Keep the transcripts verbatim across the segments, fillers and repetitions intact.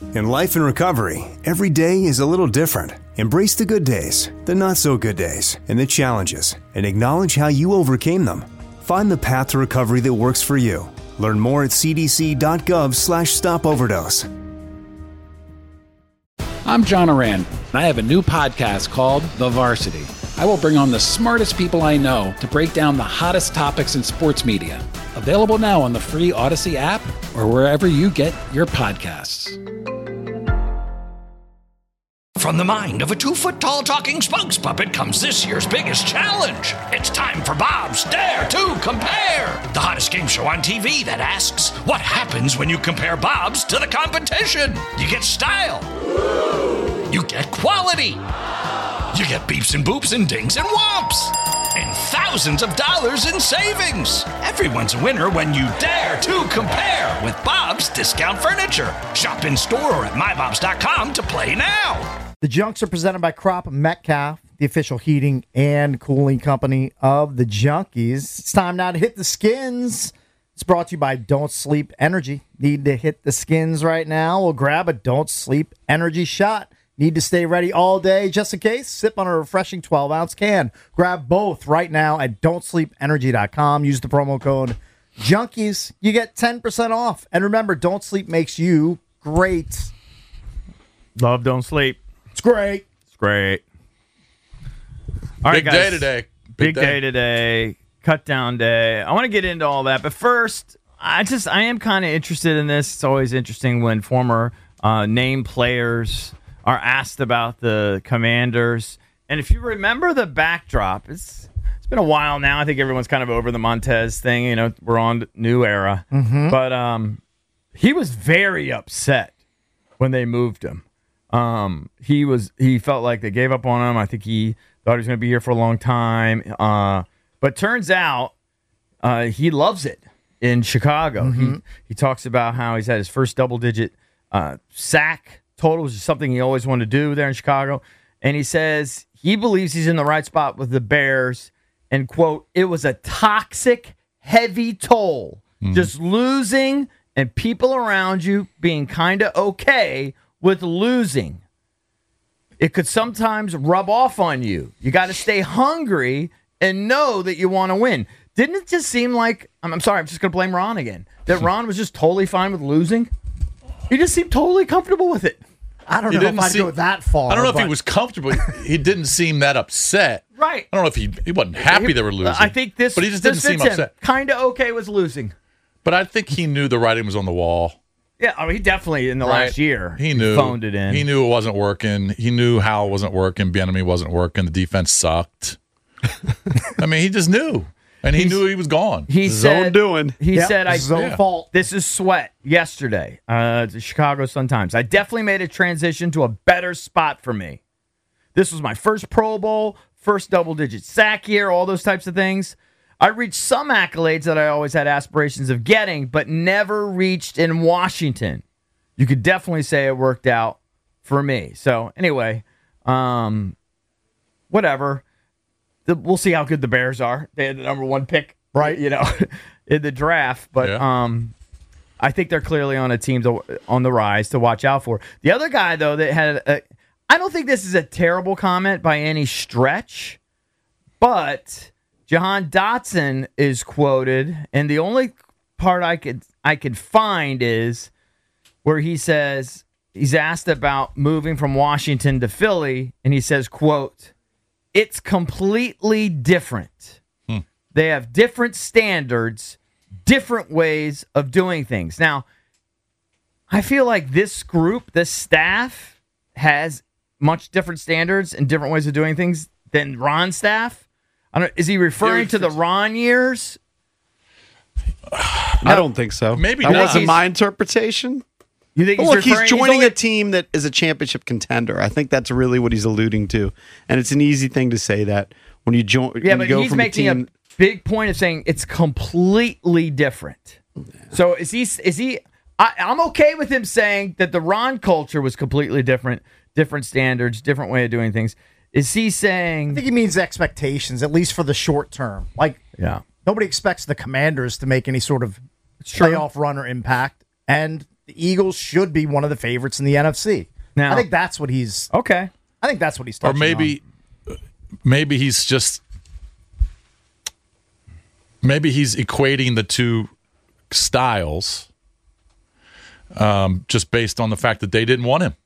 In life and recovery, every day is a little different. Embrace the good days, the not so good days, and the challenges, and acknowledge how you overcame them. Find the path to recovery that works for you. Learn more at cdc.gov slash stop overdose. I'm John Oran, and I have a new podcast called The Varsity. I will bring on the smartest people I know to break down the hottest topics in sports media. Available now on the free Odyssey app or wherever you get your podcasts. From the mind of a two-foot-tall talking spokes puppet comes this year's biggest challenge. It's time for Bob's Dare to Compare, the hottest game show on T V that asks, what happens when you compare Bob's to the competition? You get style. You get quality. You get beeps and boops and dings and whomps. And thousands of dollars in savings. Everyone's a winner when you dare to compare with Bob's Discount Furniture. Shop in store or at my bobs dot com to play now. The Junks are presented by Crop Metcalf, the official heating and cooling company of the Junkies. It's time now to hit the skins. It's brought to you by Don't Sleep Energy. Need to hit the skins right now? Well, grab a Don't Sleep Energy shot. Need to stay ready all day just in case? Sip on a refreshing twelve-ounce can. Grab both right now at don't sleep energy dot com. Use the promo code Junkies. You get ten percent off. And remember, Don't Sleep makes you great. Love Don't Sleep. It's great. It's great. All right, Big guys. day today. Big, Big day. day. today. Cut down day. I want to get into all that, but first, I just I am kind of interested in this. It's always interesting when former uh, name players are asked about the Commanders. And if you remember the backdrop, it's it's been a while now. I think everyone's kind of over the Montez thing. You know, we're on new era. Mm-hmm. But um, he was very upset when they moved him. Um, he was he felt like they gave up on him. I think he thought he was going to be here for a long time. Uh, but turns out uh, he loves it in Chicago. Mm-hmm. He he talks about how he's had his first double-digit uh, sack total, which is something he always wanted to do there in Chicago. And he says he believes he's in the right spot with the Bears. And, quote, it was a toxic, heavy toll. Mm. Just losing and people around you being kind of okay with losing. It could sometimes rub off on you. You got to stay hungry and know that you want to win. Didn't it just seem like, I'm, I'm sorry, I'm just going to blame Ron again, that Ron was just totally fine with losing? He just seemed totally comfortable with it. I don't He know if didn't I'd see- go that far. I don't know if but he was comfortable. He didn't seem that upset. Right. I don't know if he he wasn't happy they were losing. I think this, but he just this didn't seem fits him. upset. Kind of okay with losing. But I think he knew the writing was on the wall. Yeah, I mean, he definitely in the Right. last year He knew phoned it in. He knew it wasn't working. He knew Howell wasn't working. Bieniemy wasn't working. The defense sucked. I mean, he just knew, and he He's- knew he was gone. He His own said, doing. He Yep, said, "I his own Yeah. fault. This is Sweat yesterday, uh, the Chicago Sun-Times. I definitely made a transition to a better spot for me. This was my first Pro Bowl, first double-digit sack year, all those types of things. I reached some accolades that I always had aspirations of getting, but never reached in Washington. You could definitely say it worked out for me. So anyway, um, whatever. The, we'll see how good the Bears are. They had the number one pick, right? You know, in the draft, but Yeah. um, I think they're clearly on a team to, on the rise to watch out for. The other guy, though, that had a, I don't think this is a terrible comment by any stretch, but Jahan Dotson is quoted, and the only part I could I could find is where he says he's asked about moving from Washington to Philly, and he says, quote, "It's completely different. Hmm. They have different standards, different ways of doing things." Now, I feel like this group, this staff, has much different standards and different ways of doing things than Ron's staff. I don't, is he referring to the Ron years? I don't think so. Maybe that not. wasn't He's- my interpretation. You think But he's look, he's referring, joining only- a team that is a championship contender. I think that's really what he's alluding to, and it's an easy thing to say that when you join. Yeah, when but you go he's from making a team. a big point of saying it's completely different. So is he? Is he? I, I'm okay with him saying that the Ron culture was completely different, different standards, different way of doing things. Is he saying? I think he means expectations, at least for the short term. Like, Yeah, nobody expects the Commanders to make any sort of true. playoff run or impact. And the Eagles should be one of the favorites in the N F C. Now- I think that's what he's. Okay. I think that's what he's Or touching maybe, on. maybe he's just, maybe he's equating the two styles, um, just based on the fact that they didn't want him.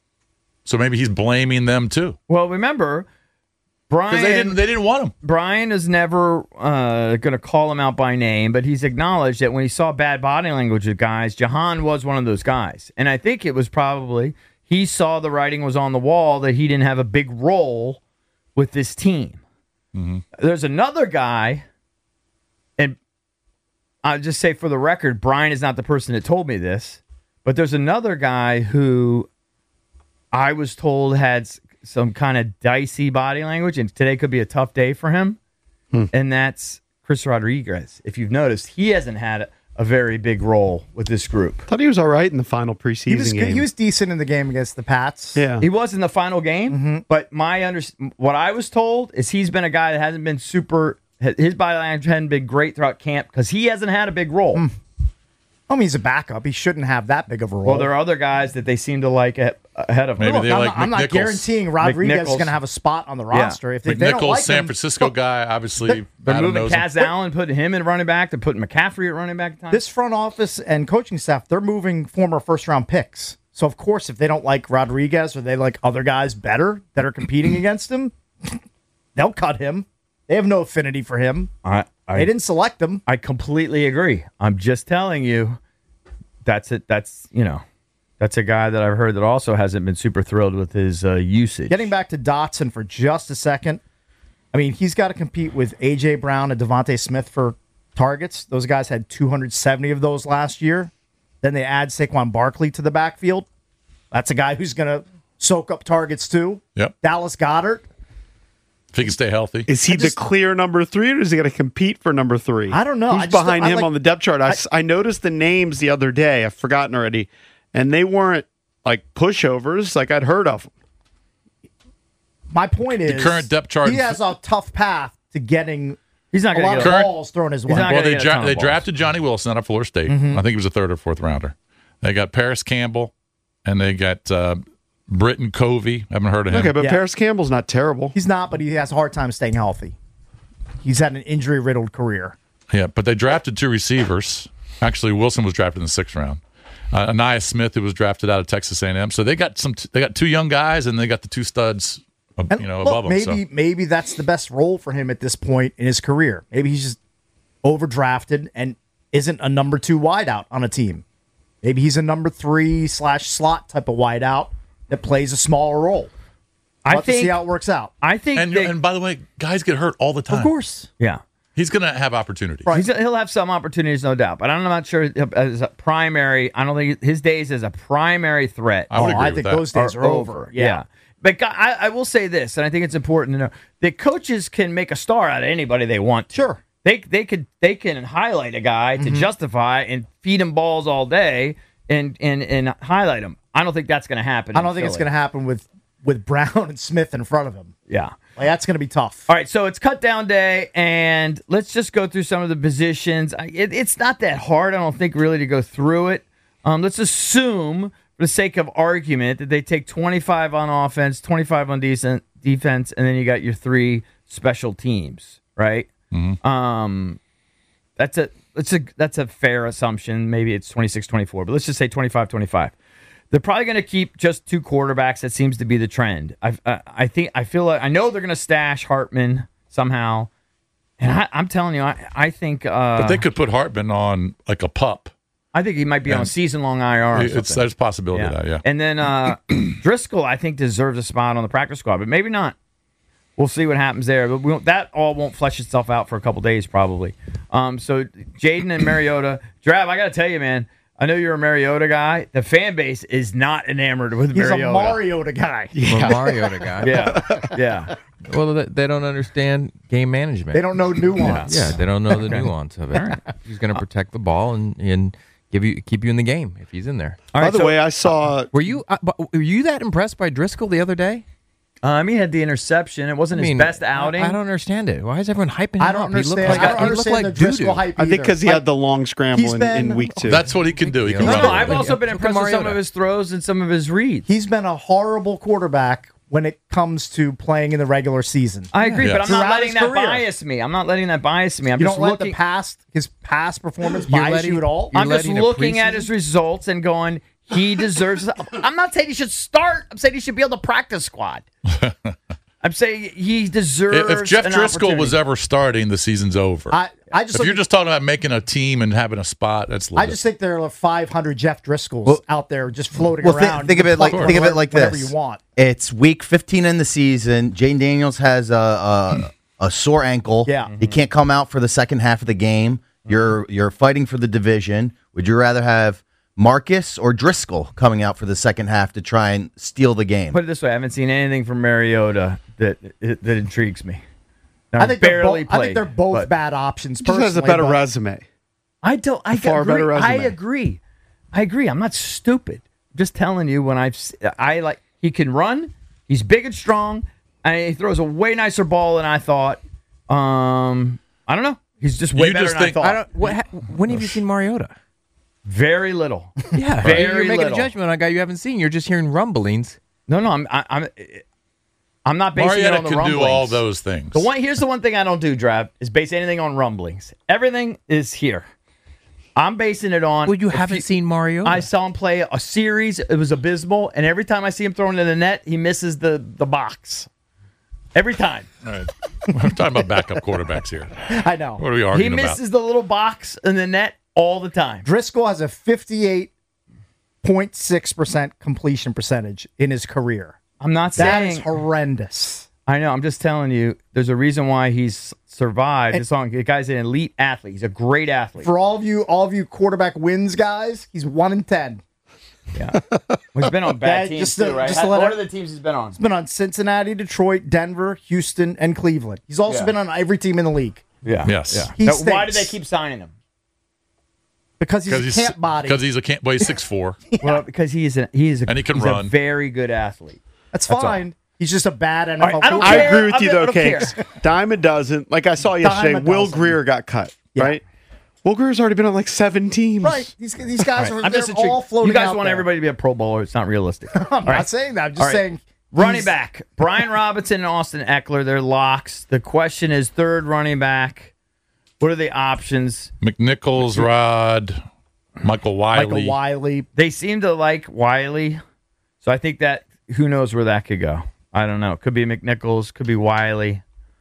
So maybe he's blaming them too, Well, remember, Brian. because they didn't. They didn't want him. Brian is never uh, going to call him out by name, but he's acknowledged that when he saw bad body language of guys, Jahan was one of those guys. And I think it was probably he saw the writing was on the wall that he didn't have a big role with this team. Mm-hmm. There's another guy, and I'll just say for the record, Brian is not the person that told me this, but there's another guy who I was told had s- some kind of dicey body language, and today could be a tough day for him. Hmm. And that's Chris Rodriguez. If you've noticed, he hasn't had a, a very big role with this group. Thought he was all right in the final preseason He was good. game. He was decent in the game against the Pats. yeah. He was in the final game, Mm-hmm. but my under, what I was told is he's been a guy that hasn't been super. His body language hadn't been great throughout camp because he hasn't had a big role. Mm. I mean, he's a backup. He shouldn't have that big of a role. Well, there are other guys that they seem to like a- ahead of him. Maybe Look, they I'm, like not, I'm not McNichols. guaranteeing Rodriguez is McNichols. going to have a spot on the roster. If, they, if they don't McNichols, like San him, Francisco look, guy, obviously. They're Adam moving knows him. Kaz Allen, putting him in running back. They're putting McCaffrey at running back at times. This front office and coaching staff, they're moving former first round picks. So, of course, if they don't like Rodriguez or they like other guys better that are competing against him, they'll cut him. They have no affinity for him. I, I, They didn't select him. I completely agree. I'm just telling you, that's it. That's you know, that's a guy that I've heard that also hasn't been super thrilled with his uh, usage. Getting back to Dotson for just a second. I mean, he's got to compete with A J. Brown and Devontae Smith for targets. Those guys had two hundred seventy of those last year. Then they add Saquon Barkley to the backfield. That's a guy who's going to soak up targets too. Yep. Dallas Goedert. If he can stay healthy. Is he just- the clear number three, or is he going to compete for number three? I don't know. Who's I just don't- behind I him like- on the depth chart? I, s- I noticed the names the other day. I've forgotten already, and they weren't like pushovers. Like I'd heard of them. My point is, current depth chart- he has a tough path to getting He's not a going lot to of get. Current- balls thrown his way. He's not Well, gonna they get a dra- ton of they balls. drafted Johnny Wilson out of Florida State. Mm-hmm. I think he was a third or fourth rounder. They got Paris Campbell, and they got uh, Britton Covey. Haven't heard of him. Okay, but Yeah. Paris Campbell's not terrible. He's not, but he has a hard time staying healthy. He's had an injury-riddled career. Yeah, but they drafted two receivers. Actually, Wilson was drafted in the sixth round. Uh, Anaya Smith, who was drafted out of Texas A and M. So they got some. T- they got two young guys, and they got the two studs, uh, And you know, look, above them. maybe So. maybe that's the best role for him at this point in his career. Maybe he's just overdrafted and isn't a number two wideout on a team. Maybe he's a number three slash slot type of wideout that plays a smaller role. I We'll have to see think. how it works out. I think. And they- and by the way, guys get hurt all the time. Of course. yeah. He's going to have opportunities. He's, he'll have some opportunities, no doubt, but I'm not sure as a primary. I don't think his days as a primary threat. I would Oh, agree I with think that. those days are, over. Yeah. But gu- I, I will say this, and I think it's important to know that coaches can make a star out of anybody they want to. Sure. They they could they can highlight a guy to justify and feed him balls all day and and and highlight him. I don't think that's going to happen. I don't think it's going to happen with with Brown and Smith in front of him. Yeah. Like, that's going to be tough. All right, so it's cut down day, and let's just go through some of the positions. I- It, it's not that hard, I don't think, really, to go through it. Um, let's assume, for the sake of argument, that they take twenty-five on offense, twenty-five on decent defense, and then you got your three special teams, right? Um, that's a that's a that's a fair assumption. Maybe it's twenty-six twenty-four, but let's just say twenty-five twenty-five. They're probably going to keep just two quarterbacks. That seems to be the trend. I, I, I think I feel like I know they're going to stash Hartman somehow, and I, I'm telling you, I, I think uh, But they could put Hartman on like a pup. I think he might be on a season long I R. Or It's, something. there's a possibility of that, yeah. And then uh, Driscoll, I think, deserves a spot on the practice squad, but maybe not. We'll see what happens there. But we won't, that all won't flesh itself out for a couple days, probably. Um, so Jaden and Mariota. Drav, I got to tell you, man, I know you're a Mariota guy. The fan base is not enamored with He's Mariota. a Mariota guy. I'm a Mariota guy. Yeah, yeah. Well, they, they don't understand game management. They don't know nuance. Yeah, they don't know the nuance of it. He's going to protect the ball and, and give you keep you in the game if he's in there. All By right, the so- way, I saw Were you uh, but were you that impressed by Driscoll the other day? Um, he had the interception. It wasn't I mean, his best outing. I, I don't understand it. Why is everyone hyping him I don't up? He looked understand. like, I don't he looked understand like the doo-doo. Driscoll hype I think either. because he Like, had the long scramble he's in, been- in week two. That's what he can do. He can No, no, run. no, it. I've also been Look at impressed with some Mariota. of his throws and some of his reads. He's been a horrible quarterback when it comes to playing in the regular season. I agree, Yeah. but I'm not Throughout letting his that career. bias me. I'm not letting that bias me. I'm You just don't let looking. the past his past performance You're bias letting- you at all. you're I'm just letting a looking at preseason- his results and going, he deserves. I'm not saying he should start. I'm saying he should be on the practice squad. I'm saying he deserves. If, if Jeff an Driscoll was opportunity. ever starting, the season's over. I, I just if look you're at- just talking about making a team and having a spot, that's I legit. just think there are five hundred Jeff Driscolls Well- out there just floating Well, thi- around. think of You it like pluck think of it like whatever this. you want. It's week fifteen in the season. Jane Daniels has a a, a sore ankle. Yeah. he can't come out for the second half of the game. You're you're fighting for the division. Would you rather have Marcus or Driscoll coming out for the second half to try and steal the game? Put it this way, I haven't seen anything from Mariota that that intrigues me. Now, I think they're barely both. I played, think they're both but bad options. He just has a personally, better but- resume. I don't. I far agree. better I resume. agree. I agree. I'm not stupid. Just telling you when I've s- I like he can run. He's big and strong, and he throws a way nicer ball than I thought. Um, I don't know. He's just way You better just than think- I thought. I don't. What, ha- when have you seen Mariota? Very little. Yeah, Very you're making little. a judgment on a guy you haven't seen. You're just hearing rumblings. No, no. I'm. I, I'm. I'm not basing Mariota it on the can rumblings. do all those things. The one here's the one thing I don't do, Drav, is base anything on rumblings. Everything is here. I'm basing it on. Well, you if haven't seen Mariota. I saw him play a series. It was abysmal, and every time I see him throwing to the net, he misses the the box. Every time All right. We're talking about backup quarterbacks here. I know. What are we he arguing misses the little box in the net all the time. Driscoll has a fifty-eight point six percent completion percentage in his career. I'm not That saying. is horrendous. I know. I'm just telling you. There's a reason why he's survived. And- This song. The guy's an elite athlete. He's a great athlete. For all of you, all of you quarterback wins guys, he's one in ten. Yeah. Well, he's been on bad Yeah, teams just to- too, right? just to How- let what it- are the teams he's been on? He's been on Cincinnati, Detroit, Denver, Houston, and Cleveland. He's also Yeah. been on every team in the league Yeah. Yes. Yeah. He Now, why do stinks. they keep signing him? because he's a Because camp body. Because he's a camp. Well, he's six four. Well, because he's a he's a, And he can he's run. a very good athlete. That's That's all. fine. He's just a bad N F L All right, I don't quarterback. I care. agree with I'm you not- I though, don't Cakes. care. Dime a dozen. Like I saw yesterday, Dime a Will dozen. Greer got cut. Yeah. Right. Will Greer's already been on like seven teams. Right. These, these guys are I'm they're just all intrigued. floating You guys out want there. everybody to be a Pro Bowler. It's not realistic. I'm not saying that. I'm just All right. saying Running he's- back, Brian Robinson and Austin Eckler, they're locks. The question is third running back. What are the options? McNichols, Rod, Michael Wiley. Michael Wiley. They seem to like Wiley. So I think that who knows where that could go. I don't know. Could be McNichols, could be Wiley.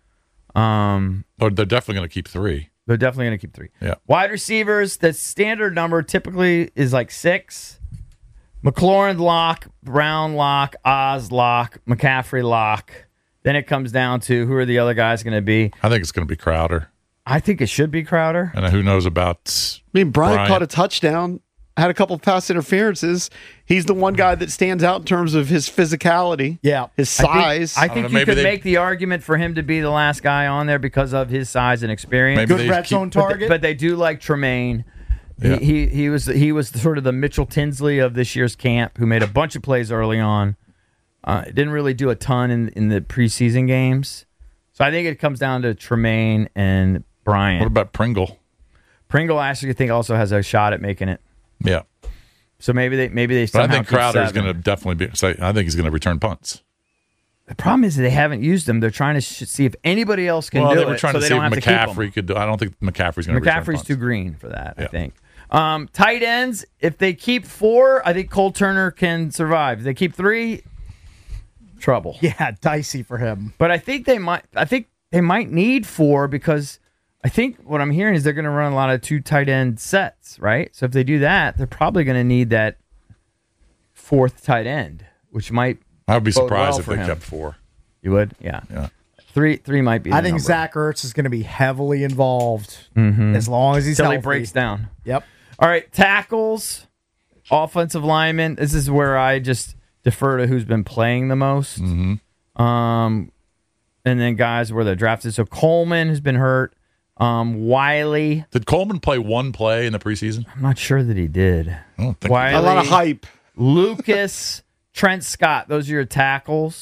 Um, Or they're definitely going to keep three. they're definitely going to keep three. Yeah. Wide receivers, the standard number typically is like six. McLaurin lock, Brown lock, Oz lock, McCaffrey lock. Then it comes down to who are the other guys going to be. I think it's going to be Crowder. I think it should be Crowder. And who knows about. I mean, Bryant, Bryant. caught a touchdown, had a couple of pass interferences. He's the one guy that stands out in terms of his physicality, Yeah. his I think- size. I don't think, know, you maybe could they- make the argument for him to be the last guy on there because of his size and experience. Maybe Good they red keep- zone But, target. they, but they do like Tremaine. Yeah. He, he he was he was sort of the Mitchell Tinsley of this year's camp, who made a bunch of plays early on. Uh, didn't really do a ton in, in the preseason games. So I think it comes down to Tremaine and Bryant. What about Pringle? Pringle actually I think also has a shot at making it. Yeah. So maybe they maybe they But I somehow think keep Crowder is seven. going to definitely be. Say, I think he's going to return punts. The problem is that they haven't used them. They're trying to sh- see if anybody else can well, do they were it, trying so to they see don't if have to keep 'em. McCaffrey could do. I don't think McCaffrey's going to return McCaffrey's punts. too green for that, I Yeah. think. Um, tight ends, if they keep four, I think Cole Turner can survive. If they keep three, trouble. yeah, dicey for him. But I think they might. I think they might need four because I think what I'm hearing is they're going to run a lot of two tight end sets, right? So if they do that, they're probably going to need that fourth tight end, which might. I would be bode surprised well if for they him. kept four. You would, yeah. Yeah. Three, three might be. The I think number. Zach Ertz is going to be heavily involved as long as he's Till he healthy. breaks down. Yep. All right, tackles, offensive linemen. This is where I just defer to who's been playing the most. Mm-hmm. Um, and then guys where they're drafted. So Coleman has been hurt. Um, Wiley, Did Coleman play one play in the preseason? I'm not sure that he did. I don't think. Wiley, a lot of hype. Lucas, Trent Scott. Those are your tackles.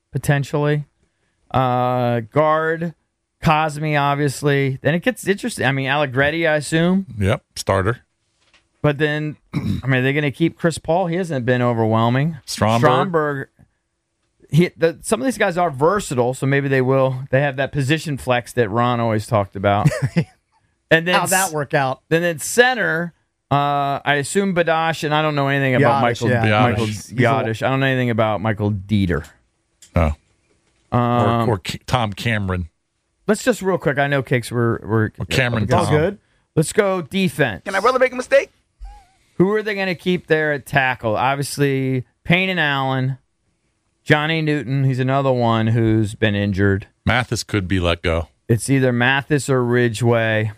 potentially. Uh, guard, Cosme, obviously. Then it gets interesting. I mean, Allegretti, I assume. Yep, starter. But then, I mean, are they going to keep Chris Paul? He hasn't been overwhelming. Stromberg. Stromberg. He, the, some of these guys are versatile, so maybe they will. They have that position flex that Ron always talked about. And then How'd that work out? Then in center, uh, I assume Badash, and I don't know anything about Yadish, Michael yeah. Michael Yadish. Yadish. I don't know anything about Michael Dieter. Oh. Um, or or K- Tom Cameron. Let's just real quick. I know Cakes were were Or Cameron yeah, Tom. Good. Let's go defense. Can I brother make a mistake? Who are they going to keep there at tackle? Obviously, Payne and Allen. Johnny Newton, he's another one who's been injured. Mathis could be let go. It's either Mathis or Ridgeway.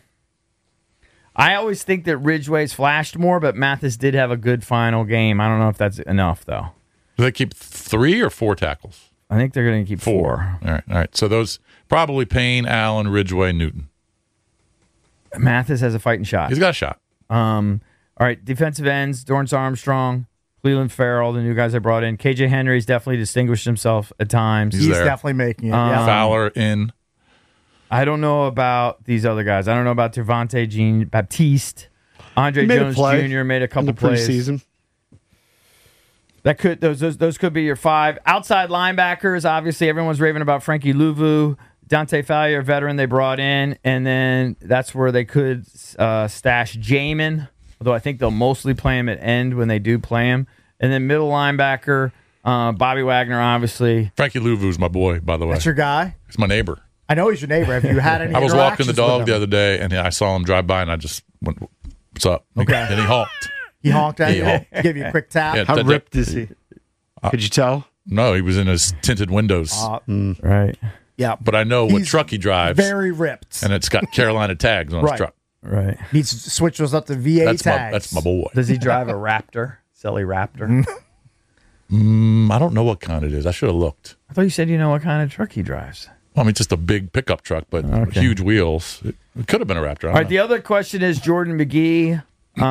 I always think that Ridgeway's flashed more, but Mathis did have a good final game. I don't know if that's enough, though. Do they keep three or four tackles? I think they're going to keep four. All right, all right. So those probably Payne, Allen, Ridgeway, Newton. Mathis has a fighting shot. He's got a shot. Um, all right, defensive ends, Dorrance Armstrong, Cleveland Farrell, the new guys I brought in. K J Henry's definitely distinguished himself at times. He's He's there. definitely making it. Um, yeah. Fowler in. I don't know about these other guys. I don't know about Devontae Jean Baptiste. Andre He made a Jones play Junior made a in couple the plays. preseason. That could those, those those could be your five outside linebackers. Obviously, everyone's raving about Frankie Louvu, Dante Fallier, veteran they brought in, and then that's where they could uh, stash Jamin. Although I think they'll mostly play him at end when they do play him, and then middle linebacker uh, Bobby Wagner, obviously. Frankie Louvu's my boy, by the way. That's your guy? He's my neighbor. I know he's your neighbor. Have you had any I was walking the interactions dog with the him? other day, and I saw him drive by, and I just went, "What's up?" Okay. And he honked. He honked at He you? honked. He gave you a quick tap? Yeah, How that- ripped is he? Could you tell? No, he was in his tinted windows. Uh, Right. yeah. But I know what He's truck he drives, Very ripped. and it's got Carolina tags on Right. his truck. Right. Needs to switch those up to V A That's my tags. that's my boy. Does he drive a Raptor? Silly Raptor. Mm, I don't know what kind it is. I should have looked. I thought you said you know what kind of truck he drives. Well, I mean, just a big pickup truck, but Okay. huge wheels. It, it could have been a Raptor. I All don't right. know. The other question is Jordan McGee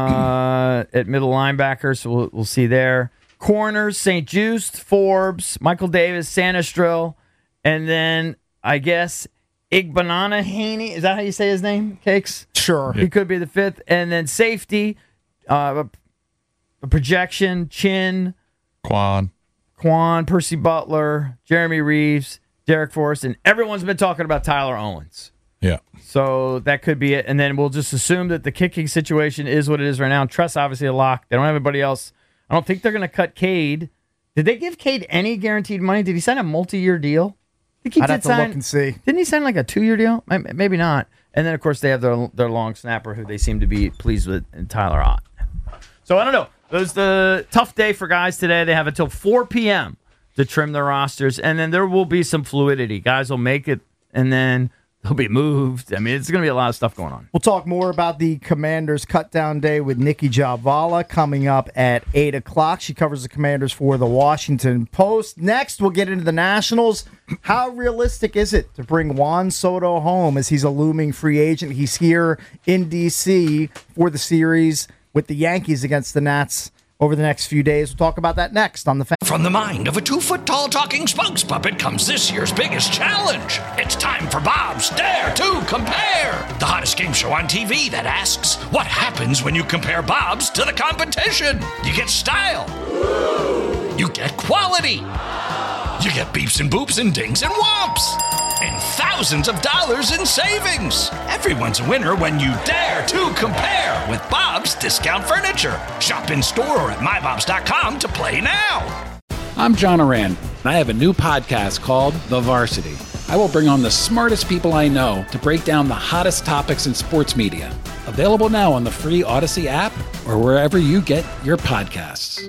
uh, at middle linebacker, so we'll, we'll see there. Corners: Saint Just, Forbes, Michael Davis, Sanistril, and then I guess Igbanana Haney. Is that how you say his name? Cakes. Sure. He could be the fifth, and then safety, uh, a, a projection: Chin, Quan. Quan, Percy Butler, Jeremy Reeves, Derek Forrest, and everyone's been talking about Tyler Owens. Yeah. So that could be it. And then we'll just assume that the kicking situation is what it is right now. Trust obviously a lock. They don't have anybody else. I don't think they're going to cut Cade. Did they give Cade any guaranteed money? Did he sign a multi-year deal? I think he I'd did have to sign. look and see. Didn't he sign like a two-year deal? Maybe maybe not. And then, of course, they have their their long snapper who they seem to be pleased with, and Tyler Ott. So I don't know. It was the tough day for guys today. They have until four p.m. to trim their rosters, and then there will be some fluidity. Guys will make it, and then they'll be moved. I mean, it's going to be a lot of stuff going on. We'll talk more about the Commanders cut-down day with Nikki Javala coming up at eight o'clock. She covers the Commanders for the Washington Post. Next, we'll get into the Nationals. How realistic is it to bring Juan Soto home as he's a looming free agent? He's here in D C for the series with the Yankees against the Nats over the next few days. We'll talk about that next on the Fan. From the mind of a two-foot-tall talking spokes puppet comes this year's biggest challenge. It's time for Bob's Dare to Compare, the hottest game show on T V that asks, what happens when you compare Bob's to the competition? You get style. You get quality. You get beeps and boops and dings and whomps. And thousands of dollars in savings. Everyone's a winner when you dare to compare with Bob's Discount Furniture. Shop in store or at my bobs dot com to play now. I'm John Oran, and I have a new podcast called The Varsity. I will bring on the smartest people I know to break down the hottest topics in sports media. Available now on the free Odyssey app or wherever you get your podcasts.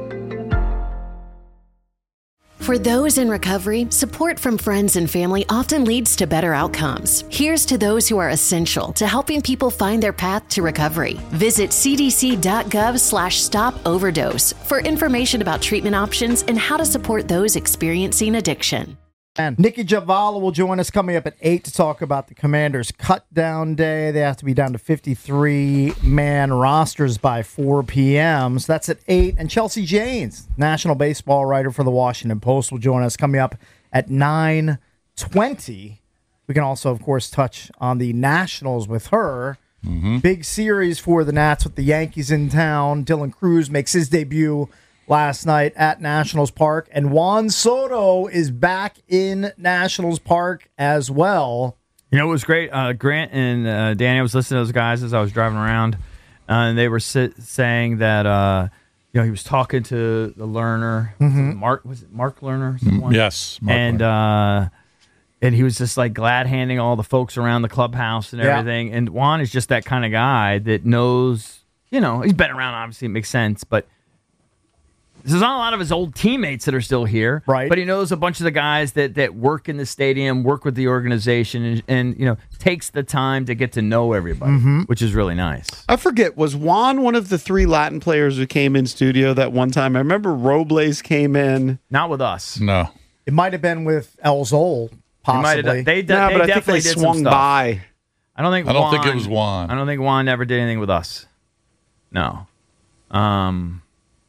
For those in recovery, support from friends and family often leads to better outcomes. Here's to those who are essential to helping people find their path to recovery. Visit cdc.gov slash stop overdose for information about treatment options and how to support those experiencing addiction. And Nikki Javala will join us coming up at eight to talk about the Commanders' cut-down day. They have to be down to fifty-three man rosters by four p.m. So that's at eight. And Chelsea Janes, national baseball writer for the Washington Post, will join us coming up at nine twenty. We can also, of course, touch on the Nationals with her. Mm-hmm. Big series for the Nats with the Yankees in town. Dylan Cruz makes his debut last night at Nationals Park, and Juan Soto is back in Nationals Park as well. You know, it was great. Uh, Grant and uh, Danny, I was listening to those guys as I was driving around, uh, and they were sit- saying that uh, you know he was talking to the Lerner, Mhm. Mark was it Mark Lerner? Mm, Someone? yes, Mark and uh, and he was just like glad handing all the folks around the clubhouse and Yeah. everything. And Juan is just that kind of guy that knows, you know, he's been around. Obviously, it makes sense, but. There's not a lot of his old teammates that are still here, right? But he knows a bunch of the guys that, that work in the stadium, work with the organization, and, and you know takes the time to get to know everybody, Mhm. which is really nice. I forget, was Juan one of the three Latin players who came in studio that one time? I remember Robles came in. Not with us. No. It might have been with El Zol, He might have possibly. done- They, de- No, they but I think definitely they did some swung stuff. by. I don't think. I don't Juan, think it was Juan. I don't think Juan ever did anything with us. No. Um.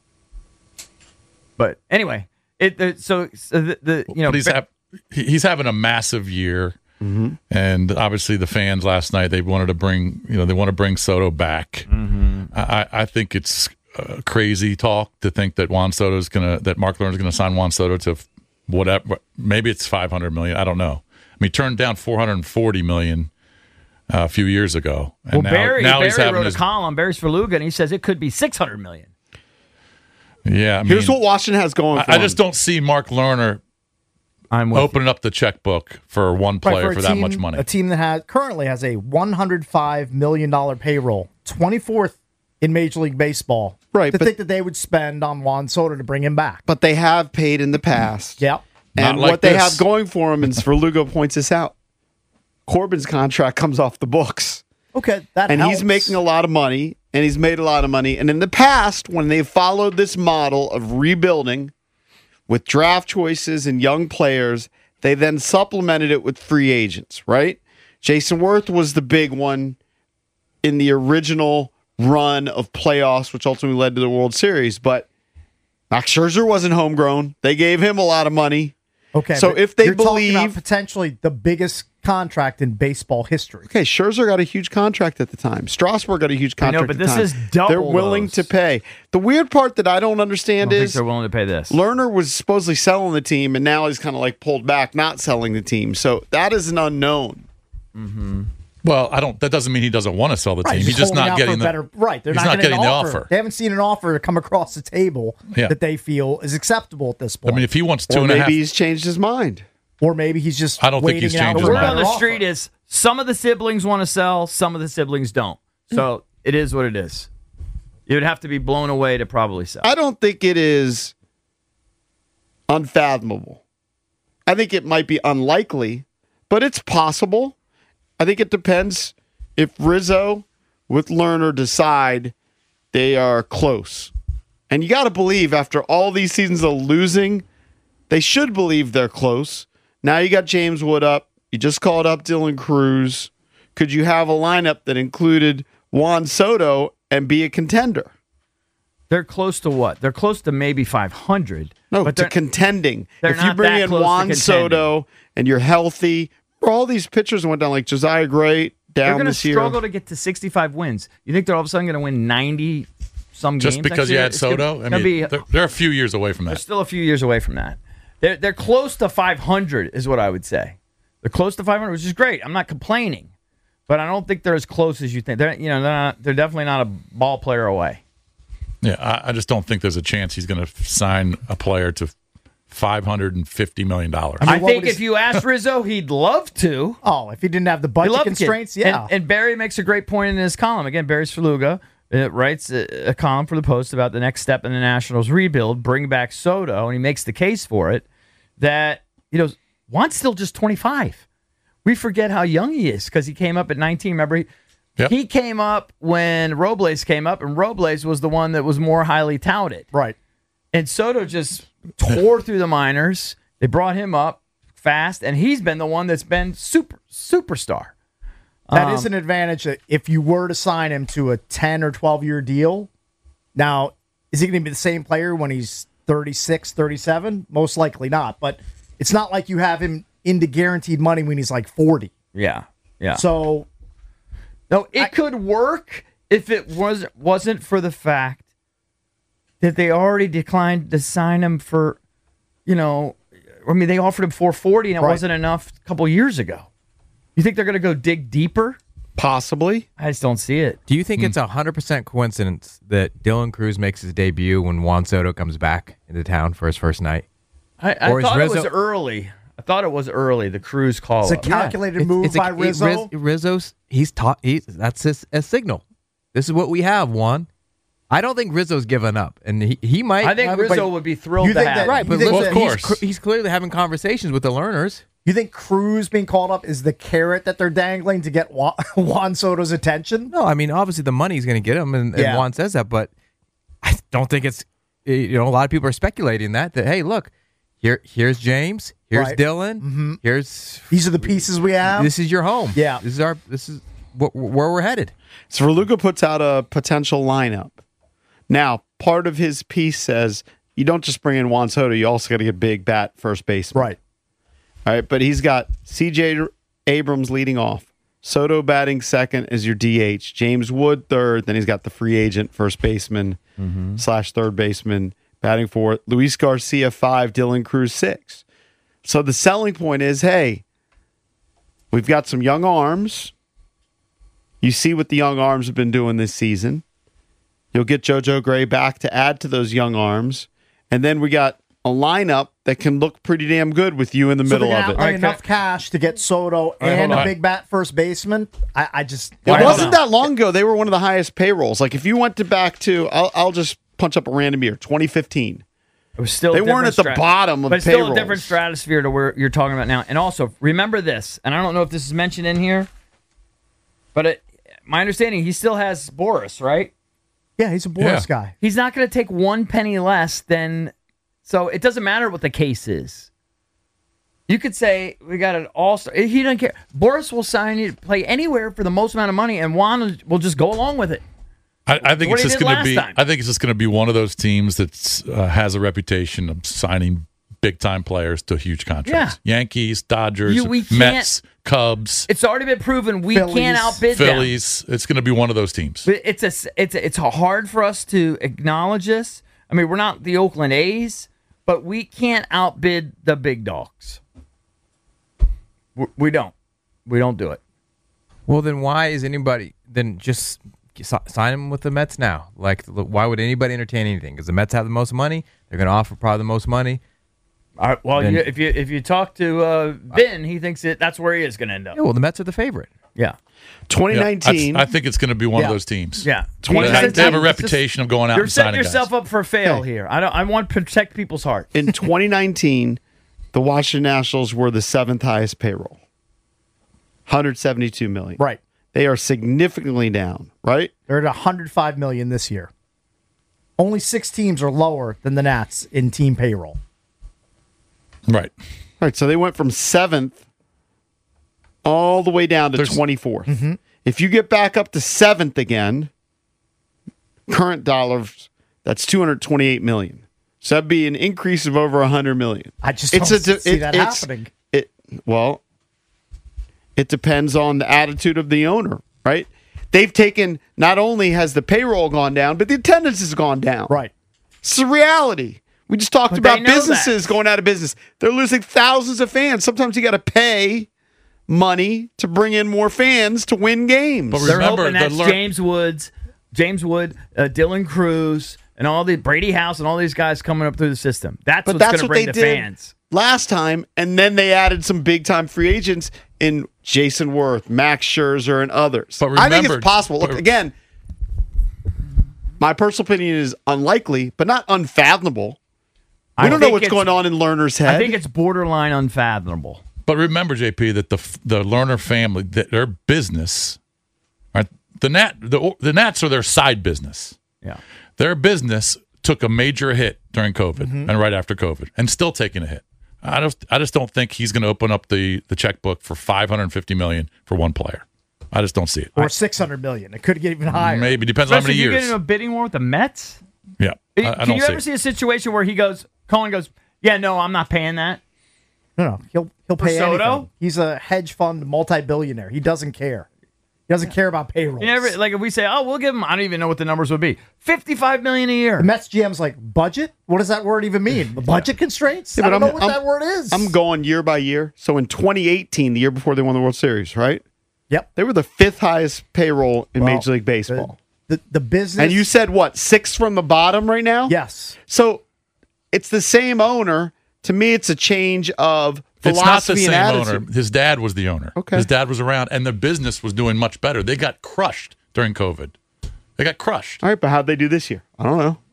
But anyway, it the, so, so the, the you know but he's, Ba- hap- he- he's having a massive year, and obviously the fans last night they wanted to bring you know they want to bring Soto back. Mhm. I, I think it's uh, crazy talk to think that Juan Soto's gonna that Mark Lerner's gonna sign Juan Soto to whatever. Maybe it's five hundred million. I don't know. I mean, he turned down four hundred forty million uh, a few years ago, and well, now, Barry, now Barry he's having wrote his a column, Barry's for Luga, and he says it could be six hundred million. yeah. I mean, Here's what Washington has going I, for I him. just don't see Mark Lerner I'm with opening up the checkbook for one Right, player a for, that team- much money. A team that has currently has a one hundred five million dollars payroll, twenty-fourth in Major League Baseball. Right, To but- think that they would spend on Juan Soto to bring him back. But they have paid in the past. Yep. And Not like what they this. have going for him, and Verlugo points this out, Corbin's contract comes off the books. Okay, that and helps. he's making a lot of money, and he's made a lot of money. And in the past, when they've followed this model of rebuilding with draft choices and young players, they then supplemented it with free agents, right? Jason Worth was the big one in the original run of playoffs, which ultimately led to the World Series. But Max Scherzer wasn't homegrown. They gave him a lot of money. Okay, So but if they you're talking about believe- potentially the biggest contract in baseball history. Okay, Scherzer got a huge contract at the time. Strasburg got a huge I know, contract but at the this time. is double They're willing those. to pay. The weird part that I don't I understand don't think is they're willing to pay this. Lerner was supposedly selling the team, and now he's kind of like pulled back, not selling the team. So that is an unknown. Well, I don't. That doesn't mean he doesn't want to sell the Right, team. He's just holding not out getting for the better. Right, they're he's not, not getting, getting an the offer. offer. They haven't seen an offer come across the table Yeah. that they feel is acceptable at this I point. mean, if he wants two Or and a maybe half, he's changed his mind. or maybe he's just I don't think waiting he's it out changed The his for a word mind. on better the offer. street is some of the siblings want to sell, some of the siblings don't. So it is what it is. You would have to be blown away to probably sell. I don't think it is unfathomable. I think it might be unlikely, but it's possible. I think it depends if Rizzo with Lerner decide they are close. And you got to believe after all these seasons of losing, they should believe they're close. Now you got James Wood up. You just called up Dylan Cruz. Could you have a lineup that included Juan Soto and be a contender? They're close to what? They're close to maybe five hundred. No, but to they're- contending. they're If you not bring that in close to Juan contending. Soto and you're healthy, all these pitchers went down like Josiah Gray they're down going to this year. struggle to get to sixty-five wins. You think they're all of a sudden going to win ninety some games? just because next you year? had It's gonna- Soto, I gonna mean, be- they're, they're a few years away from They're that. still a few years away from that. They're they're close to five hundred, is what I would say. They're close to five hundred, which is great. I'm not complaining, but I don't think they're as close as you think. They're you know they're not, they're definitely not a ball player away. Yeah, I, I just don't think there's a chance he's going to sign a player to five hundred and fifty million dollars. I, what think would if he- you ask Rizzo, he'd love to. Oh, if he didn't have the He'd budget love to get- constraints, yeah. And, and Barry makes a great point in his column. Again, Barry's Faluga uh, writes a, a column for the Post about the next step in the Nationals rebuild, bring back Soto, and he makes the case for it that, you know, Juan's still just twenty-five. We forget how young he is because he came up at nineteen. Remember, he, Yep. he came up when Robles came up, and Robles was the one that was more highly touted. right. And Soto just tore through the minors. They brought him up fast, and he's been the one that's been super superstar. That is Um, an advantage that if you were to sign him to a ten or twelve year deal. Now, is he going to be the same player when he's thirty-six, thirty-seven? Most likely not. But It's not like you have him into guaranteed money when he's like forty. Yeah, yeah. So, no, it I- could work if it was wasn't for the fact that they already declined to sign him for, you know, I mean, they offered him four forty and it Right. wasn't enough a couple years ago. You think they're going to go dig deeper? Possibly. I just don't see it. Do you think it's a hundred percent coincidence that Dylan Cruz makes his debut when Juan Soto comes back into town for his first night? I, I Or is thought it was Rizzo- early. I thought it was early. The Cruz call. it's a calculated It's- move it's a- by it- Rizzo. Riz- Rizzo's he's taught. He's that's his, a signal. This is what we have, Juan. I don't think Rizzo's given up, and he, he might. I think have it, Rizzo but- would be thrilled You to think have that- him. right, but You think look, that- he's, Of course. cr- he's clearly having conversations with the learners. You think Cruz being called up is the carrot that they're dangling to get Juan, Juan Soto's attention? No, I mean obviously the money's going to get him, and, and Yeah. Juan says that, but I don't think it's. You know, a lot of people are speculating that that hey, look, here here's James, here's Right. Dylan, Mm-hmm. here's These are the pieces we have. this is your home. Yeah. this is our this is wh- where we're headed. So Verluga puts out a potential lineup. Now, part of his piece says you don't just bring in Juan Soto, you also got to get big bat first baseman. Right. All right, but he's got C J Abrams leading off, Soto batting second as your D H, James Wood third, then he's got the free agent first baseman slash third baseman batting fourth, Luis Garcia five, Dylan Cruz six. So the selling point is, hey, we've got some young arms. You see what the young arms have been doing this season. You'll get JoJo Gray back to add to those young arms. And then we got a lineup that can look pretty damn good with you in the So middle they're of gonna it. outlay All right, enough can- cash to get Soto right, and hold a on. big bat first baseman. I, I just It Wait, hold wasn't on. that long ago. They were one of the highest payrolls. Like if you went to back to, I'll, I'll just punch up a random year, twenty fifteen. It was still They a weren't different at the strat- bottom of but it's still a payrolls. different stratosphere to where you're talking about now. And also remember this, and I don't know if this is mentioned in here, but it, my understanding, he still has Boris, right? yeah, he's a Boris Yeah. guy. He's not going to take one penny less than. So it doesn't matter what the case is. You could say we got an all-star. He doesn't care. Boris will sign you to play anywhere for the most amount of money, and Juan will just go along with it. I, I think What it's he just did going to last be. time. I think it's just going to be one of those teams that uh, has a reputation of signing big time players to huge contracts. Yankees, Dodgers, You- we can't- Mets, Cubs, It's already been proven we Phillies. can't outbid them. Phillies. It's going to be one of those teams. But it's a, it's a, it's hard for us to acknowledge this. I mean, we're not the Oakland A's, but we can't outbid the big dogs. We, we don't. We don't do it. Well, then why is anybody then just si- sign him with the Mets now? Like, look, why would anybody entertain anything? Because the Mets have the most money. They're going to offer probably the most money. All right, well, Then- you, if you if you talk to uh, Ben, he thinks that that's where he is going to end up. Yeah, well, the Mets are the favorite. Yeah, twenty nineteen. Yeah, I, I think it's going to be one Yeah. of those teams. yeah. They have, they have a It's just- reputation of going out You're and setting signing yourself guys. up for a fail here. I don't. I want to protect people's heart. In twenty nineteen, the Washington Nationals were the seventh highest payroll, one hundred seventy-two million. Right. They are significantly down, right? They're at one hundred five million this year. Only six teams are lower than the Nats in team payroll. Right. Right. So they went from seventh all the way down to There's- twenty-fourth. Mm-hmm. If you get back up to seventh again, current dollars, that's two hundred twenty-eight million. So that'd be an increase of over one hundred million. I just don't see that happening. It well, it depends on the attitude of the owner, right? They've taken, not only has the payroll gone down, but the attendance has gone down. Right. It's the reality. We just talked But about they know businesses that. going out of business. They're losing thousands of fans. Sometimes you got to pay money to bring in more fans to win games. But They're remember, hoping the that's lear- James Woods, James Wood, uh, Dylan Cruz, and all the Brady House and all these guys coming up through the system. That's But what's going that's to what bring they the did fans. last time, and then they added some big time free agents in Jason Worth, Max Scherzer, and others. But I think remember- it's possible. Look, but- again, my personal opinion is unlikely, but not unfathomable. We I don't know think what's it's- going on in Lerner's head. I think it's borderline unfathomable. But remember, J P, that the the Lerner family, that their business, right? The Nat the the Nats are their side business. Yeah. Their business took a major hit during COVID Mm-hmm. and right after COVID, and still taking a hit. I just I just don't think he's going to open up the the checkbook for five hundred fifty million for one player. I just don't see it. Or six hundred million. It could get even higher. Maybe depends on how Especially many if you get years. into a bidding war with the Mets. Yeah, I, I Can don't you see ever it. see a situation where he goes, Colin goes, yeah, no, I'm not paying that? No, no, he'll he'll pay For Soto? anything. He's a hedge fund multi-billionaire. He doesn't care. He doesn't care about payroll. You never, like if we say, oh, we'll give him, I don't even know what the numbers would be. fifty-five million dollars a year. The Mets G M's like, budget? What does that word even mean? The budget constraints? Yeah, I but don't I'm- know what I'm- that word is. I'm going year by year. So in twenty eighteen, the year before they won the World Series, right? Yep. They were the fifth highest payroll in Well, Major League Baseball. The, the, the business. And you said what, six from the bottom right now? Yes. So it's the same owner. To me, it's a change of It's not the philosophy same and owner. attitude. His dad was the owner. Okay. His dad was around, and the business was doing much better. They got crushed during COVID. They got crushed. All right, but how'd they do this year? I don't know.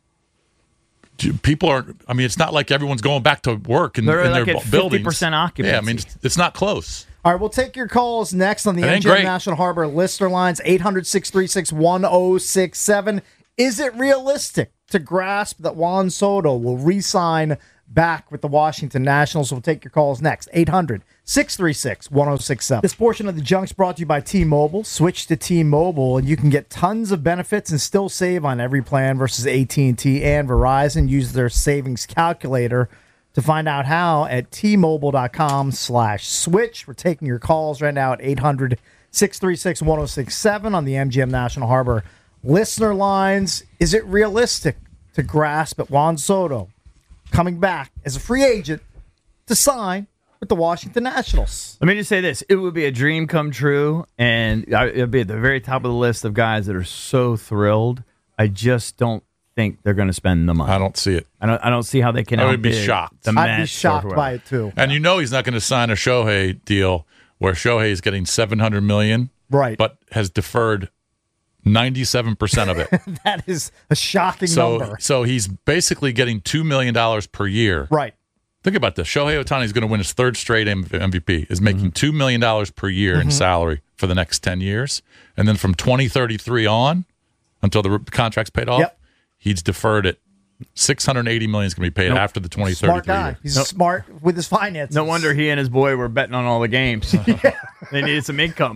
People aren't. I mean, it's not like everyone's going back to work in, They're in like their at buildings. fifty percent occupancy. Yeah, I mean, it's, it's not close. All right, we'll take your calls next on the That M ain't G M great. National Harbor listener lines, eight hundred, six three six, one oh six seven. Is it realistic to grasp that Juan Soto will re-sign back with the Washington Nationals? We'll take your calls next, eight hundred, six three six, one oh six seven. This portion of the Junk's brought to you by T-Mobile. Switch to T-Mobile, and you can get tons of benefits and still save on every plan versus A T and T and Verizon. Use their savings calculator to find out how at T-Mobile.com slash switch. We're taking your calls right now at eight hundred, six three six, one oh six seven on the M G M National Harbor listener lines. Is it realistic to grasp at Juan Soto coming back as a free agent to sign with the Washington Nationals? Let me just say this. It would be a dream come true, and I- it'd be at the very top of the list of guys that are so thrilled. I just don't think they're going to spend the money. I don't see it. I don't I don't see how they can I would be outbid shocked. the I'd be Mets or shocked whoever. by it too. And you know he's not going to sign a Shohei deal where Shohei is getting seven hundred million dollars, Right. but has deferred ninety-seven percent of it. That is a shocking so, number. so he's basically getting two million dollars per year. Right. Think about this. Shohei Ohtani is going to win his third straight M V P, is making two million dollars per year in salary for the next ten years. And then from twenty thirty-three on, until the contract's paid off, Yep. he's deferred it. six hundred eighty million dollars is going to be paid Nope. after the twenty Smart thirty-three guy. year. He's smart with his finances. No wonder he and his boy were betting on all the games. They needed some income.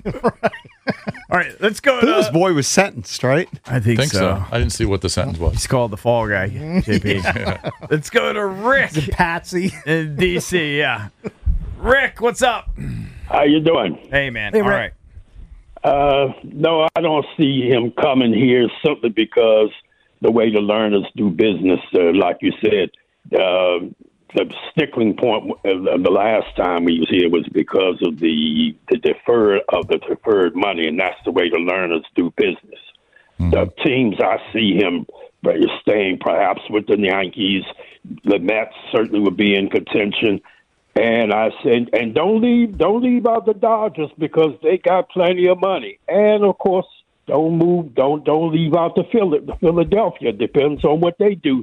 All right, let's go. I think this To, boy was sentenced, right? I think, think so. I didn't see what the sentence was. He's called the fall guy, J P. Let's go to Rick Patsy. in D C. Yeah, Rick, what's up? How you doing? Hey, man. Hey, All Rick. right. Uh, no, I don't see him coming here simply because the way the learners do business, uh, like you said, uh, the stickling point of the last time we was here was because of the the deferred of the deferred money, and that's the way the learners do business. Mm-hmm. The teams I see him staying, perhaps with the Yankees, the Mets certainly would be in contention. And I said, and don't leave, don't leave out the Dodgers because they got plenty of money. And of course, don't move, don't don't leave out the Philadelphia. Depends on what they do,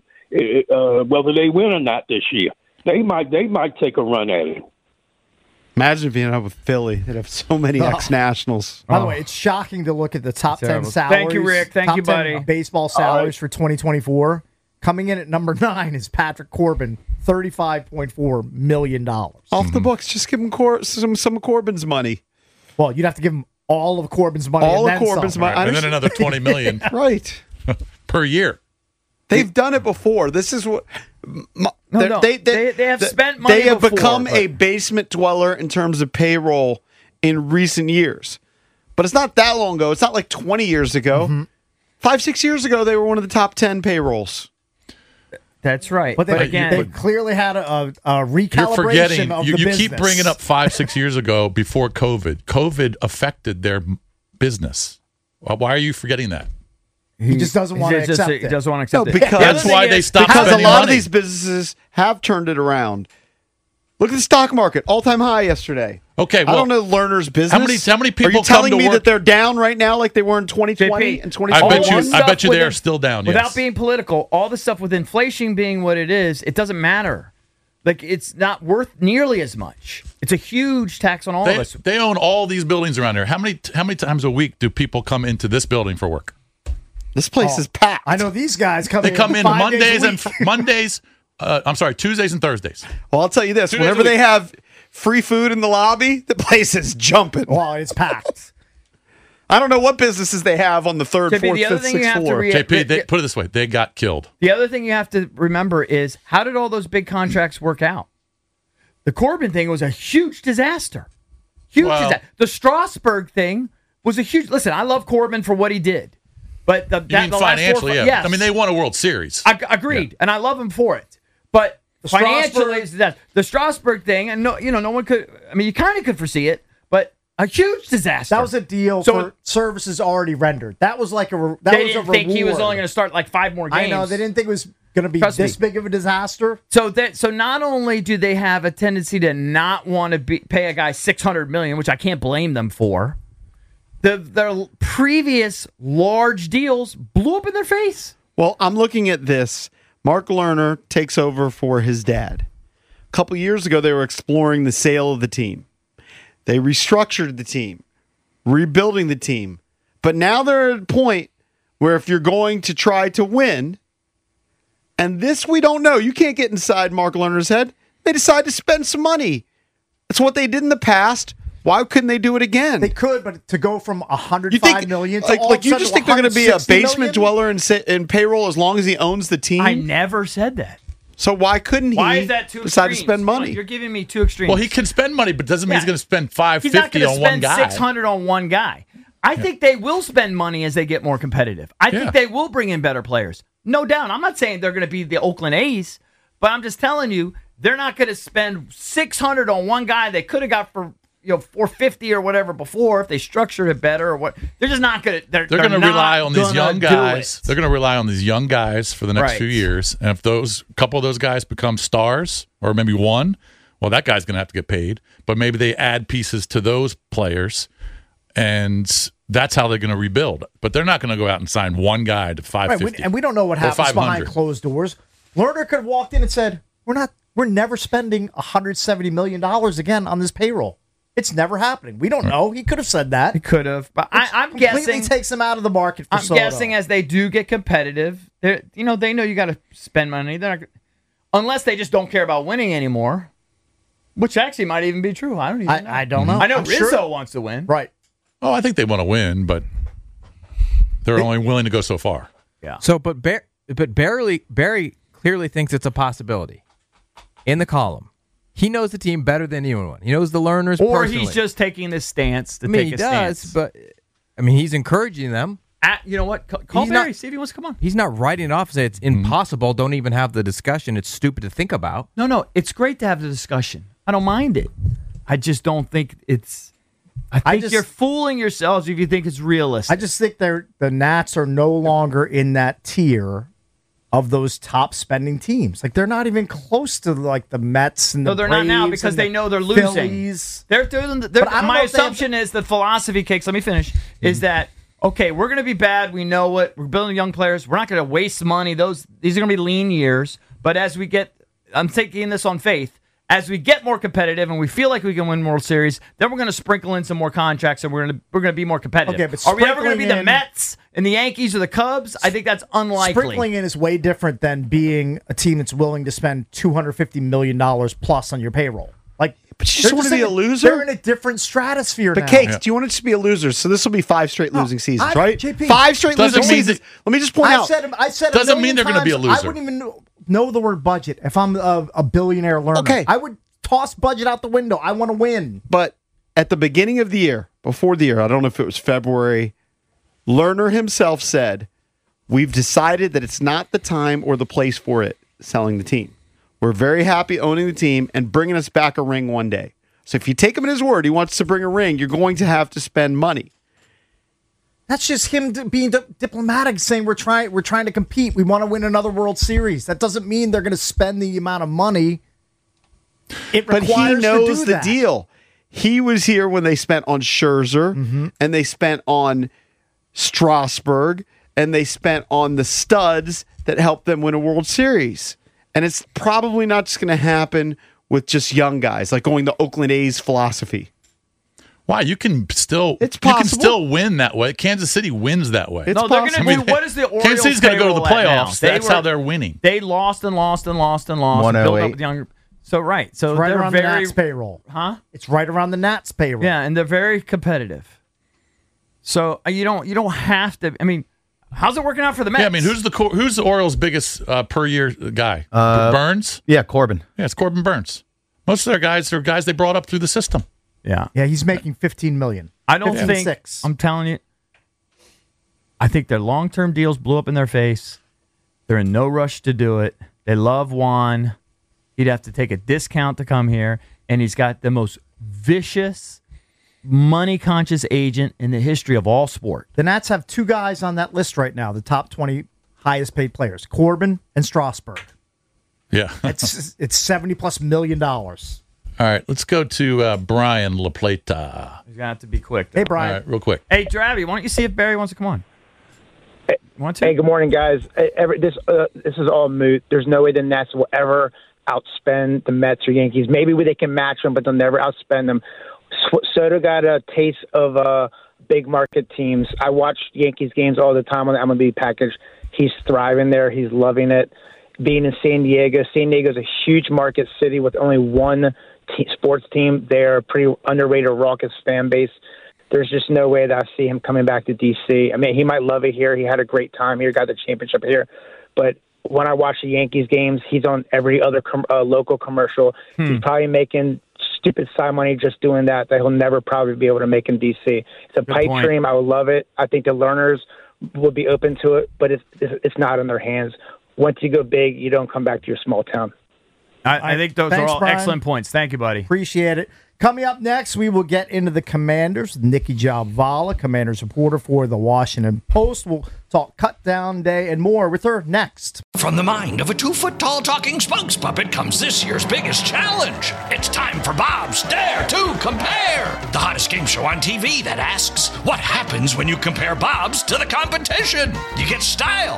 uh, whether they win or not this year. They might, they might take a run at it. Imagine if you ended up with Philly. They'd have so many Oh. ex-nationals. By the way, it's shocking to look at the top ten Terrible. salaries. Thank you, Rick. Thank top you, ten buddy. baseball salaries for twenty twenty-four. Coming in at number nine is Patrick Corbin, thirty-five point four million dollars. Off the books. Just give him Cor- some, some of Corbin's money. Well, you'd have to give him all of Corbin's money. All and of then Corbin's some. money. I And then understand. another twenty million dollars Right. per year. They've done it before. This is what m- No, they're- no. They, they, They- they have they- spent money They have before, become but- a basement dweller in terms of payroll in recent years. But it's not that long ago. It's not like twenty years ago. Mm-hmm. Five, six years ago, they were one of the top ten payrolls. That's right. But, But, they, again, they clearly had a, a, a recalibration You're forgetting. of You, the you business. keep bringing up five, six years ago before COVID. COVID affected their business. Well, why are you forgetting that? He just doesn't want to just- accept he it. doesn't want to accept No, it. because- The other That's thing why is- they stopped Because a spending lot money. of these businesses have turned it around. Look at the stock market, all-time high yesterday. Okay, I well, don't know Lerner's business. how many- how many Are people you come telling to me work- that they're down right now like they were in twenty twenty J P, and twenty I bet you. twenty-one? I bet you with they are in- still down. Without yes. being political, all the stuff with inflation being what it is, it doesn't matter. Like, it's not worth nearly as much. It's a huge tax on all They, of us. they own all these buildings around here. How many how many times a week do people come into this building for work? This place is packed. I know these guys come They in come in five Mondays days a and week. fr- Mondays. Uh, I'm sorry, Tuesdays and Thursdays. Well, I'll tell you this: Two days a whenever they week. have free food in the lobby, the place is jumping. Well, it's packed. I don't know what businesses they have on the third, J P, fourth, the other fifth, thing you sixth have to floor. rea- J P, re- they, put it this way: they got killed. The other thing you have to remember is, how did all those big contracts work out? The Corbin thing was a huge disaster. Huge Well- disaster. The Strasburg thing was a huge. Listen, I love Corbin for what he did, but the, You that, mean the last four, financially, yeah. yes. I mean, they won a World Series. I, agreed, and I love him for it. But The financially, Strasburg- it's that the Strasburg thing, and no, you know, no one could. I mean, you kind of could foresee it, but a huge disaster. That was a deal So- for services already rendered. That was like a re- that they was didn't a think he was reward. only going to start like five more games. I know they didn't think it was going to be Trust this me. big of a disaster. So that so not only do they have a tendency to not want to be, pay a guy six hundred million dollars, which I can't blame them for, the their previous large deals blew up in their face. Well, I'm looking at this. Mark Lerner takes over for his dad. A couple years ago, they were exploring the sale of the team. They restructured the team, rebuilding the team. But now they're at a point where if you're going to try to win, and this we don't know, you can't get inside Mark Lerner's head. They decide to spend some money. That's what they did in the past. Why couldn't they do it again? They could, but to go from one hundred You five think, million to like, all like of you sudden just think they're going to be a one hundred sixty basement million? dweller in, sa- in payroll as long as he owns the team? I never said that. So why couldn't he Why is that too decide to extremes? spend Come on, money? You're giving me two extremes. Well, he can spend money, but doesn't mean he's Yeah. going to spend five He's not fifty going to on one spend guy. six hundred on one guy. I think they will spend money as they get more competitive. I Yeah. think they will bring in better players. No doubt. I'm not saying they're going to be the Oakland A's, but I'm just telling you they're not going to spend six hundred on one guy they could have got for you know four fifty or whatever before if they structured it better or what. They're just not going to. They're, They're, going to not rely on these gonna young do guys. it. They're going to rely on these young guys for the next Right. few years. And if those a couple of those guys become stars, or maybe one, well, that guy's going to have to get paid. But maybe they add pieces to those players, and that's how they're going to rebuild. But they're not going to go out and sign one guy to five Right, fifty. we, and we don't know what or happens behind five hundred. closed doors. Lerner could have walked in and said, "We're not. We're never spending one hundred seventy million dollars again on this payroll. It's never happening." We don't know. He could have said that. He could have, but I, I'm Completely guessing. takes him out of the market for I'm Soto. guessing as they do get competitive, they're you know they know you got to spend money. They're not, unless they just don't care about winning anymore, which actually might even be true. I don't even know. I, I don't know. I know I'm Rizzo sure- wants to win. Right. Oh, I think they want to win, but they're only willing to go so far. Yeah. So, but Bar- but Barry Barry clearly thinks it's a possibility. In the column, he knows the team better than anyone. He knows the learners, Or personally. he's just taking this stance to I mean, take he a does, stance. but I mean, he's encouraging them. At, you know what? Call, call He's Barry. not- see if he wants to come on. He's not writing it off and say it's impossible. Don't even have the discussion. It's stupid to think about. No, no. It's great to have the discussion. I don't mind it. I just don't think it's. I think I just- you're fooling yourselves if you think it's realistic. I just think they're the Nats are no longer in that tier of those top spending teams. Like they're not even close to like the Mets and No, the they're not now Braves because and they the know they're losing. Phillies. They're doing. They're, But I don't my know if they have assumption is the philosophy kicks. Let me finish. Is that okay? We're going to be bad. We know it. We're building young players. We're not going to waste money. Those these are going to be lean years. But as we get, I'm taking this on faith. As we get more competitive and we feel like we can win World Series, then we're going to sprinkle in some more contracts and we're going to we're going to be more competitive. Okay, but are we ever going to be sprinkling the in- Mets and the Yankees or the Cubs? I think that's unlikely. Sprinkling in is way different than being a team that's willing to spend two hundred fifty million dollars plus on your payroll. Like, But you they're just want to be in a loser? They're in a different stratosphere But now. Cakes, do you want it to be a loser? So this will be five straight losing seasons, I- right? J P, Five straight Doesn't losing mean seasons. that- Let me just point I out. said, I said, a Doesn't million mean they're gonna be a times, loser. I wouldn't even know, know the word budget if I'm a, a billionaire learner. Okay. I would toss budget out the window. I want to win. But at the beginning of the year, before the year, I don't know if it was February, Lerner himself said, "We've decided that it's not the time or the place for it, selling the team. We're very happy owning the team and bringing us back a ring one day." So if you take him at his word, he wants to bring a ring, you're going to have to spend money. That's just him d- being di- diplomatic, saying we're trying we're trying to compete. We want to win another World Series. That doesn't mean they're going to spend the amount of money. It But he requires to knows do the that. deal. He was here when they spent on Scherzer Mm-hmm. and they spent on Strasburg and they spent on the studs that helped them win a World Series. And it's probably not just going to happen with just young guys, like going the Oakland A's philosophy. Why? You can still It's you can possible. still win that way. Kansas City wins that way. It's No, they're going to possible. do. I mean, what is the Orioles? Kansas City's going to go to the payroll at now? playoffs. They That's were- how they're winning. They lost and lost and lost and lost. and built up with younger. So right. So It's right they're around very, the Nats payroll. huh? It's right around the Nats payroll. Yeah, and they're very competitive. So uh, you don't you don't have to. I mean, how's it working out for the Mets? Yeah, I mean, who's the Cor- who's the Orioles' biggest uh, per year guy? Uh, Burns. Yeah, Corbin. Yeah, it's Corbin Burns. Most of their guys are guys they brought up through the system. Yeah. Yeah, he's making fifteen million dollars. I don't think, Six. I'm telling you, I think their long-term deals blew up in their face. They're in no rush to do it. They love Juan. He'd have to take a discount to come here, and he's got the most vicious, money-conscious agent in the history of all sport. The Nats have two guys on that list right now, the top twenty highest paid players, Corbin and Strasburg. Yeah. It's it's seventy plus million dollars. All right, let's go to uh, Brian La Plata. He's going to have to be quick. Though. Hey, Brian. All right, real quick. Hey, Dravi, why don't you see if Barry wants to come on? Hey, want to? Hey, good morning, guys. Hey, every, this uh, this is all moot. There's no way the Nets will ever outspend the Mets or Yankees. Maybe they can match them, but they'll never outspend them. Soto got a taste of uh, big market teams. I watch Yankees games all the time on the M L B package. He's thriving there. He's loving it. Being in San Diego, San Diego is a huge market city with only one te- sports team. They're a pretty underrated, raucous fan base. There's just no way that I see him coming back to D C. I mean, he might love it here. He had a great time here, got the championship here. But when I watch the Yankees games, he's on every other com- uh, local commercial. Hmm. He's probably making stupid side money just doing that that he'll never probably be able to make in D C. It's a Good pipe point. dream. I would love it. I think the learners would be open to it, but it's it's not in their hands. Once you go big, you don't come back to your small town. I, I think those Thanks, are all Brian. excellent points. Thank you, buddy. Appreciate it. Coming up next, we will get into the Commanders. Nikki Javala, Commanders reporter for the Washington Post. We'll talk cut down day and more with her next. From the mind of a two-foot-tall talking spokes puppet comes this year's biggest challenge. It's time for Bob's Dare to Compare, the hottest game show on T V that asks, what happens when you compare Bob's to the competition? You get style.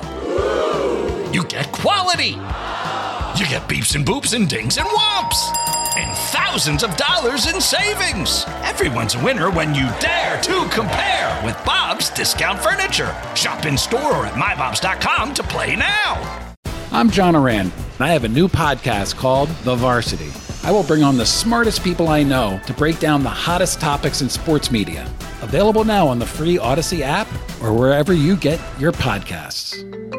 You get quality. You get beeps and boops and dings and whomps. And thousands of dollars in savings. Everyone's a winner when you dare to compare with Bob's Discount Furniture. Shop in store or at my bobs dot com to play now. I'm John Oran, and I have a new podcast called The Varsity. I will bring on the smartest people I know to break down the hottest topics in sports media. Available now on the free Odyssey app or wherever you get your podcasts.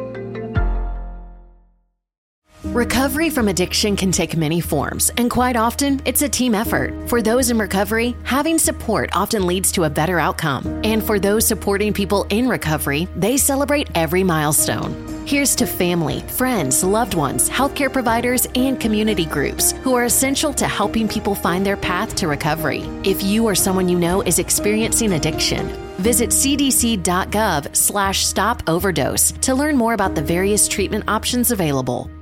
Recovery from addiction can take many forms, and quite often, it's a team effort. For those in recovery, having support often leads to a better outcome. And for those supporting people in recovery, they celebrate every milestone. Here's to family, friends, loved ones, healthcare providers, and community groups who are essential to helping people find their path to recovery. If you or someone you know is experiencing addiction, visit cdc.gov slash stop overdose to learn more about the various treatment options available.